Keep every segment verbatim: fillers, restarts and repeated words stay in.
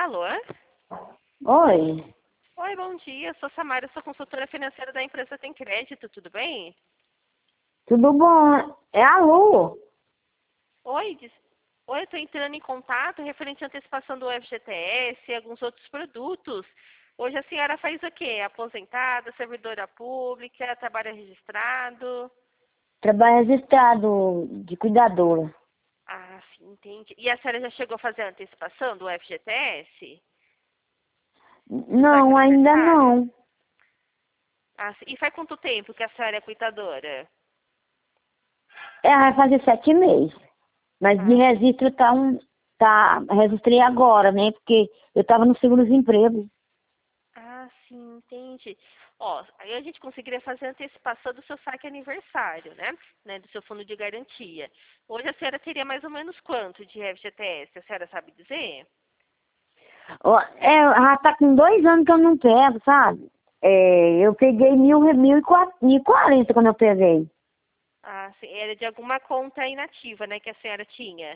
Alô? Oi, Oi, bom dia. Sou Samara, sou consultora financeira da empresa Tem Crédito, tudo bem? tudo bom? É a Lu. Oi, diz... Oi, estou entrando em contato referente à antecipação do F G T S e alguns outros produtos. Hoje a senhora faz o quê? Aposentada, servidora pública, trabalho registrado? Trabalho registrado de cuidadora. Ah, sim, entendi. E a senhora já chegou a fazer a antecipação do F G T S? Do saque Não, ainda aniversário? não. Ah, sim. E faz quanto tempo que a senhora é cuidadora? É, vai fazer sete meses. Mas de Ah, registro tá um. Tá, registrei agora, né? Porque eu tava no seguro-desemprego. Ah, sim, entendi. Ó, aí a gente conseguiria fazer a antecipação do seu saque aniversário, né? Né, do seu fundo de garantia. Hoje a senhora teria mais ou menos quanto de F G T S? A senhora sabe dizer? Ó, é, já tá com dois anos que eu não pego, sabe? É, eu peguei mil, mil e quatro- mil e quarenta quando eu peguei. Ah, sim, era de alguma conta inativa, né, que a senhora tinha.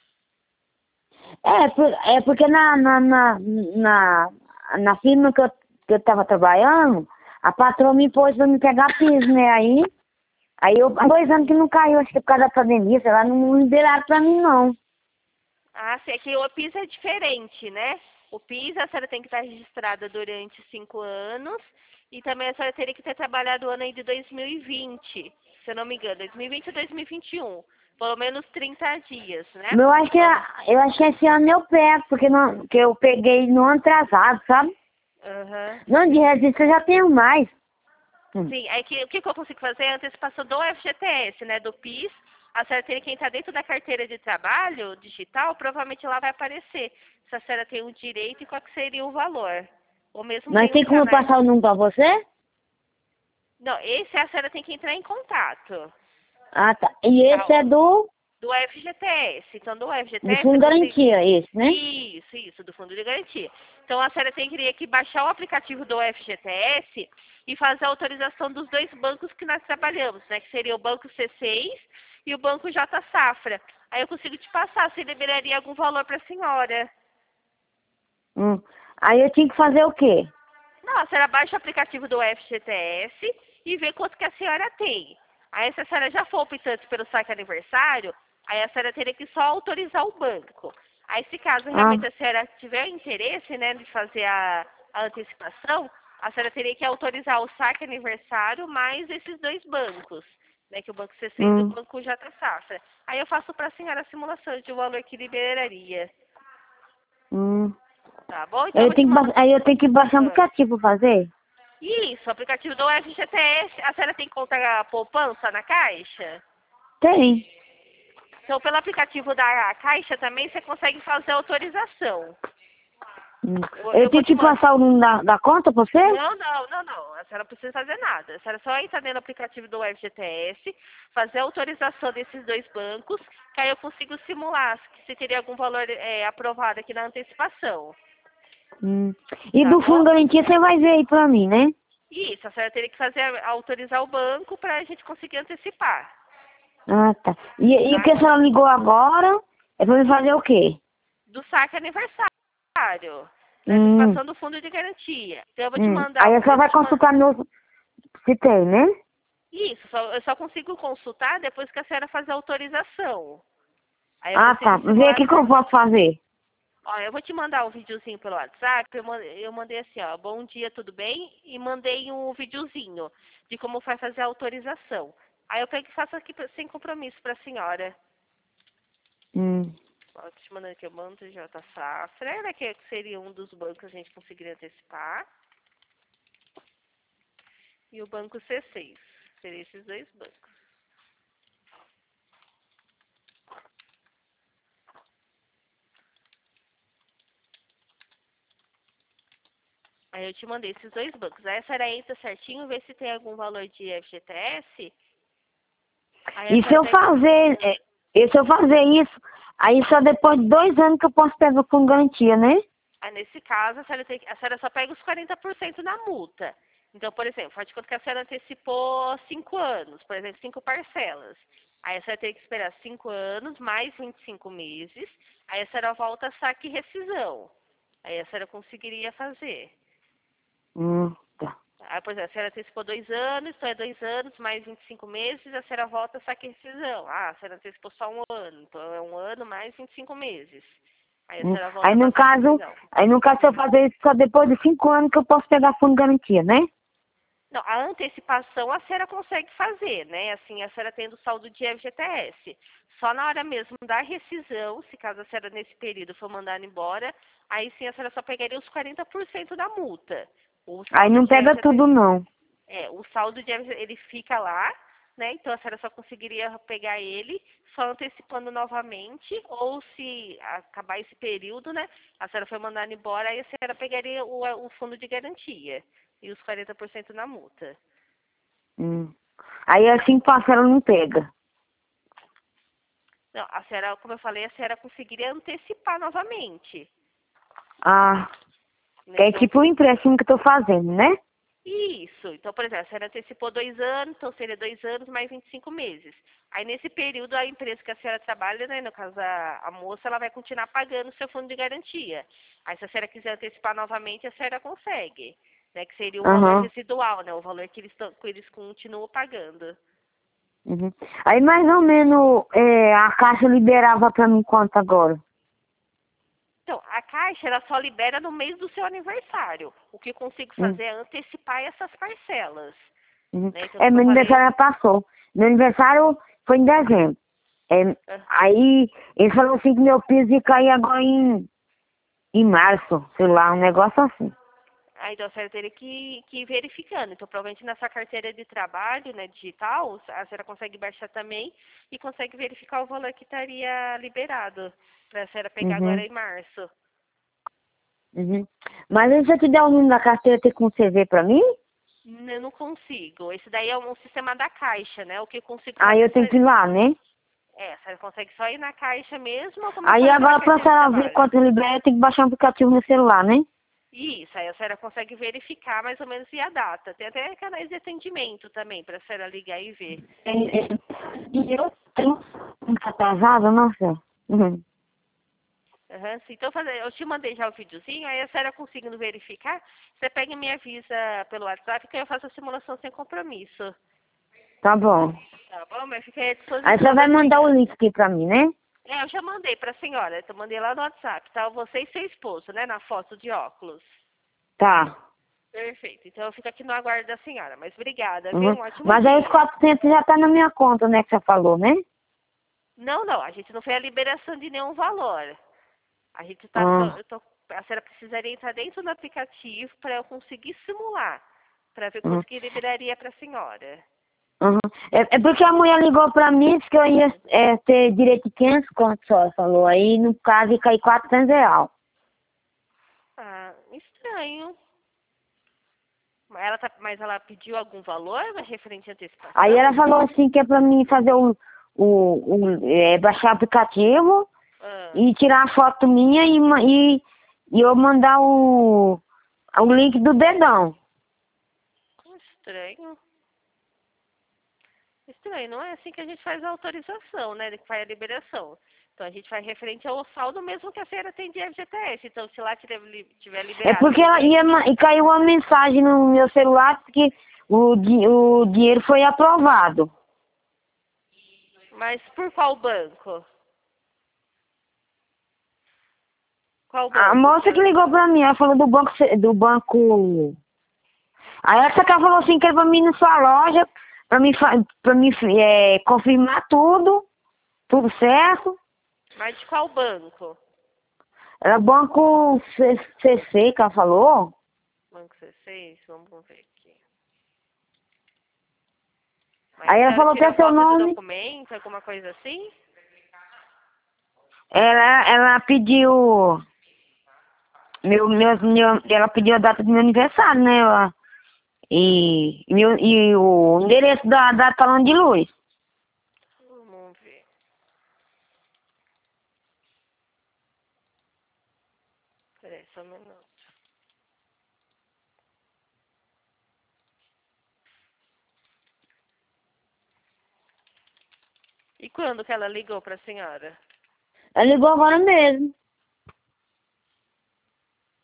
É, por- é porque na, na, na, na, na firma que eu, que eu tava trabalhando, a patroa me pôs pra me pegar piso, né? Aí, aí eu, há dois anos que não caiu, acho que por causa da pandemia, sei lá, não liberaram pra mim, não. Ah, sim, é que o PIS é diferente, né? O PIS a senhora tem que estar registrada durante cinco anos e também a senhora teria que ter trabalhado o ano aí de dois mil e vinte, se eu não me engano, dois mil e vinte ou dois mil e vinte e um. Pelo menos trinta dias, né? Eu acho que, Vamos. é- eu acho que esse ano eu pego, porque não, que eu peguei no ano atrasado, sabe? Aham. Não, de registro eu já tenho mais. Hum. Sim, aí que, o que que eu consigo fazer é a antecipação do F G T S, né? Do PIS. A senhora teria que entrar dentro da carteira de trabalho digital, provavelmente lá vai aparecer se a senhora tem um direito e qual que seria o valor. Ou mesmo Mas tem um tem como eu canal. passar o número pra você? Não, esse a senhora tem que entrar em contato. Ah, tá. E Tá? esse é do, Do F G T S. Então, do do F G T S, você Fundo consegue. Garantia, esse, né? Isso, isso, do Fundo de Garantia. Então, a senhora teria que baixar o aplicativo do F G T S e fazer a autorização dos dois bancos que nós trabalhamos, né? Que seria o Banco C seis e o Banco J Safra. Aí eu consigo te passar, se liberaria algum valor para a senhora. Hum. Aí eu tinha que fazer o quê? Não, a senhora baixa o aplicativo do F G T S e vê quanto que a senhora tem. Aí, se a senhora já for optante pelo saque aniversário, aí a senhora teria que só autorizar o banco. Aí, se caso Ah, realmente a senhora tiver interesse, né, de fazer a, a antecipação, a senhora teria que autorizar o saque aniversário mais esses dois bancos, né, que é o Banco C seis e o hum. Banco J Safra. Aí eu faço para a senhora a simulação de o valor que liberaria. Hum. Tá bom? Então Aí eu eu vou te tenho que, mandar. ba- aí eu tenho que baixar um aplicativo pra fazer? Isso, o aplicativo do F G T S. A senhora tem conta poupança na Caixa? Tem. Então, pelo aplicativo da Caixa também você consegue fazer autorização. Hum. Eu, Eu eu vou tenho te que mandar. passar o número da, da conta pra você? Não, não, não, não. A senhora não precisa fazer nada. A senhora só entra dentro do aplicativo do F G T S, fazer a autorização desses dois bancos, que aí eu consigo simular se teria algum valor é, aprovado aqui na antecipação. Hum. E Tá do Fundo bom? Garantia você vai ver aí pra mim, né? Isso, a senhora teria que fazer autorizar o banco para a gente conseguir antecipar. Ah, tá. E, e o Tá? que a senhora ligou agora é pra me fazer o quê? Do saque aniversário, da Hum, antecipação do fundo de garantia. Então eu vou te hum. mandar, Aí a um- senhora eu vou vai te mandar. consultar meu... Se tem, né? Isso, só- eu só consigo consultar depois que a senhora fazer a autorização. Aí eu Ah, tá. consigo Vê o simular que que eu certinho. posso fazer. Ó, eu vou te mandar um videozinho pelo WhatsApp. Eu mandei, eu mandei assim, ó, bom dia, tudo bem? E mandei um videozinho de como vai fazer a autorização. Aí eu pego e faço aqui pra- sem compromisso para a senhora. Hum. Ó, tô te mandando aqui o Banco J Safra, né, que seria um dos bancos que a gente conseguiria antecipar. E o Banco C seis. Seria esses dois bancos. Aí eu te mandei esses dois bancos. Aí a senhora entra certinho, vê se tem algum valor de F G T S. Aí a E se senhora eu pega. fazer... é, e se eu fazer isso, aí só depois de dois anos que eu posso pegar o Fundo Garantia, né? Aí nesse caso, a senhora, tem, a senhora só pega os quarenta por cento na multa. Então, por exemplo, faz de conta que a senhora antecipou cinco anos, por exemplo, cinco parcelas. Aí a senhora tem que esperar cinco anos, mais vinte e cinco meses. Aí a senhora volta a saque e rescisão. Aí a senhora conseguiria fazer. Hum, tá. Aí, por exemplo, a senhora antecipou dois anos, então é dois anos mais vinte e cinco meses, a senhora volta a sacar rescisão. Ah, a senhora antecipou só um ano, então é um ano mais vinte e cinco meses. Aí a Hum. senhora volta Aí a no passar caso, rescisão. aí no caso se eu fazer isso só depois de cinco anos que eu posso pegar fundo de garantia, né? Não, a antecipação a senhora consegue fazer, né? Assim, a senhora tendo saldo de F G T S. Só na hora mesmo da rescisão, se caso a senhora nesse período for mandada embora, aí sim a senhora só pegaria os quarenta por cento da multa. O Aí saldo não de pega F G T S, tudo não. é, o saldo de F G T S, ele fica lá, né? Então a senhora só conseguiria pegar ele só antecipando novamente, ou se acabar esse período, né? A senhora foi mandada embora, aí a senhora pegaria o, o fundo de garantia e os quarenta por cento na multa. Hum. Aí assim que passa ela não pega. Não, a senhora, como eu falei, a senhora conseguiria antecipar novamente. Ah, Né? que é Então, tipo o empréstimo que eu tô fazendo, né? isso. Então, por exemplo, a senhora antecipou dois anos, então seria dois anos mais vinte e cinco meses. Aí, nesse período, a empresa que a senhora trabalha, né, no caso a, a moça, ela vai continuar pagando o seu fundo de garantia. Aí, se a senhora quiser antecipar novamente, a senhora consegue. Né, que seria o valor Aham. residual, né, o valor que eles, tão, que eles continuam pagando. Uhum. Aí mais ou menos é, a Caixa liberava pra mim quanto agora? Então, a Caixa, ela só libera no mês do seu aniversário. O que eu consigo Hum. fazer é antecipar essas parcelas. Uhum. Né? Então, É, como meu eu falei... aniversário já passou. Meu aniversário foi em dezembro. É, ah, aí ele falou assim que meu piso ia cair agora em, em março, sei lá, um negócio assim. Ah, então a senhora teria que, que ir verificando. Então, provavelmente na sua carteira de trabalho, né, digital, a senhora consegue baixar também e consegue verificar o valor que estaria liberado para a senhora pegar agora Uhum, em março. uhum. Mas aí se eu te der o número da carteira, tem como você ver pra mim? N- Eu não consigo. Esse daí é um sistema da Caixa, né? O que eu consigo Aí fazer... eu tenho que ir lá, né? É, a senhora consegue só ir na Caixa mesmo, ou como eu Aí falei, pela agora pra carteira de senhora ver trabalho. quanto libera, eu tenho que baixar um aplicativo no celular, né? Isso, aí a senhora consegue verificar mais ou menos e a data. Tem até canais de atendimento também, para a senhora ligar e ver. É, é, e eu tenho muito atrasada, nossa. Uhum. Uhum, sim. Então, fazer, eu te mandei já o videozinho, aí a senhora conseguindo verificar, você pega e me avisa pelo WhatsApp que eu faço a simulação sem compromisso. Tá bom. Tá bom? Mas fiquei à Aí você disposição vai da mandar o senhora. link aqui pra mim, né? É, eu já mandei para a senhora, eu mandei lá no WhatsApp, tá? Você e seu esposo, né, na foto de óculos. Tá. Perfeito. Então, eu fico aqui no aguardo da senhora. Mas obrigada, viu? Uhum. Um ótimo Mas aí os dia. quatrocentos já tá na minha conta, né, que você falou, né? Não, não, a gente não fez a liberação de nenhum valor. A gente tá só, Ah, eu tô, a senhora precisaria entrar dentro do aplicativo para eu conseguir simular, para ver uhum. quanto que liberaria para a senhora. Uhum. É, é porque a mulher ligou pra mim, disse que eu ia é, ter direito de quinhentos contos só, falou. Aí, no caso, ia cair quatrocentos reais. Ah, estranho. Mas ela, tá, mas ela pediu algum valor referente à Aí ela antecipação? falou assim que é pra mim fazer o, o, o é, baixar o aplicativo Ah, e tirar a foto minha e, ma- e, e eu mandar o, o link do dedão. estranho. Estranho, não é assim que a gente faz a autorização, né? Que faz a liberação. Então a gente faz referente ao saldo mesmo que a senhora tem de F G T S. Então se lá tiver, li- tiver É liberado porque ela noventa. ia, ma- e caiu uma mensagem no meu celular que o, di- o dinheiro foi aprovado. Mas por qual banco? Qual A banco que moça que ela. ligou pra mim, ela falou do banco, ce- do banco. Aí essa cara falou assim que era pra mim ir na sua loja, pra mim, fa- pra mim é, confirmar tudo, tudo certo. Mas de qual banco? Era banco C C que ela falou. Banco C seis? Vamos ver aqui. Mas Aí a ela senhora falou tirou até seu foto do nome. documento, alguma coisa assim? Ela, ela pediu. Meu, meu, meu, ela pediu a data do meu aniversário, né? Ela- E, e, meu- e o endereço da, da talão de luz. Vamos ver. Peraí, só um minuto. E quando que ela ligou pra senhora? Ela ligou agora mesmo.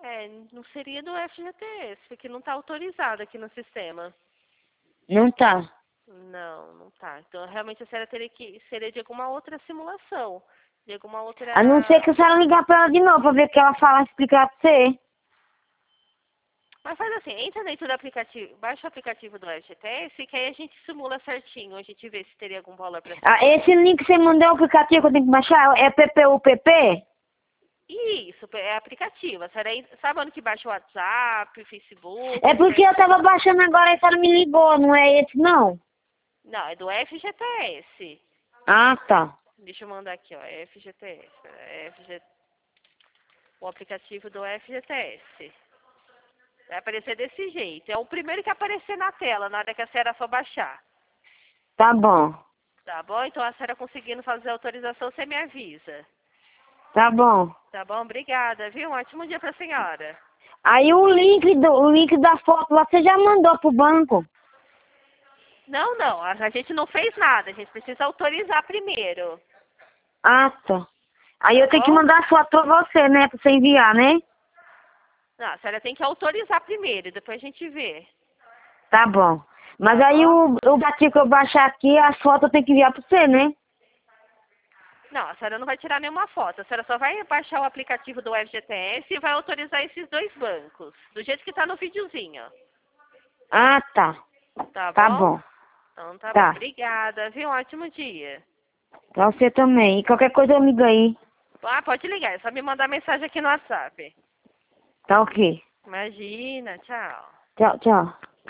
É, não seria do F G T S, porque não está autorizado aqui no sistema. Não tá. Não, não tá. Então, realmente, a senhora teria que... Seria de alguma outra simulação. De alguma outra... A não ser que a senhora ligar pra ela de novo pra ver o que ela fala, explicar pra você. Mas faz assim, entra dentro do aplicativo, baixa o aplicativo do F G T S, que aí a gente simula certinho, a gente vê se teria algum valor pra Ah, simular. esse link que você mandou é o aplicativo que eu tenho que baixar? É P P U P P? Isso, é aplicativo. A senhora entra- sabe onde que baixa o WhatsApp, o Facebook? É porque eu tava baixando agora e a senhora me ligou, não é esse não? Não, é do F G T S. Ah, tá. Deixa eu mandar aqui, ó, é F G T S. É F G... O aplicativo do F G T S. Vai aparecer desse jeito. É o primeiro que aparecer na tela, na hora que a senhora for baixar. Tá bom. Tá bom? Então, a senhora conseguindo fazer a autorização, você me avisa. Tá bom. Tá bom? Obrigada, viu? Um ótimo dia pra senhora. Aí o link, do, o link da foto lá você já mandou pro banco? Não, não. A a gente não fez nada. A gente precisa autorizar primeiro. Ah, tá. Aí eu Tá tenho que bom? mandar a foto pra você, né? Pra você enviar, né? Não, a senhora tem que autorizar primeiro. Depois a gente vê. Tá bom. Mas Tá aí bom? o, o gatinho que eu baixar aqui, as fotos eu tenho que enviar pra você, né? Não, a senhora não vai tirar nenhuma foto. A senhora só vai baixar o aplicativo do F G T S e vai autorizar esses dois bancos. Do jeito que tá no videozinho. Ah, tá. Tá Tá bom? bom. Então tá, bom. Tá. Obrigada, viu? Um ótimo dia. Pra você também. E qualquer coisa eu ligo aí. Ah, pode ligar. É só me mandar mensagem aqui no WhatsApp. Tá ok. Imagina. Tchau. Tchau, tchau.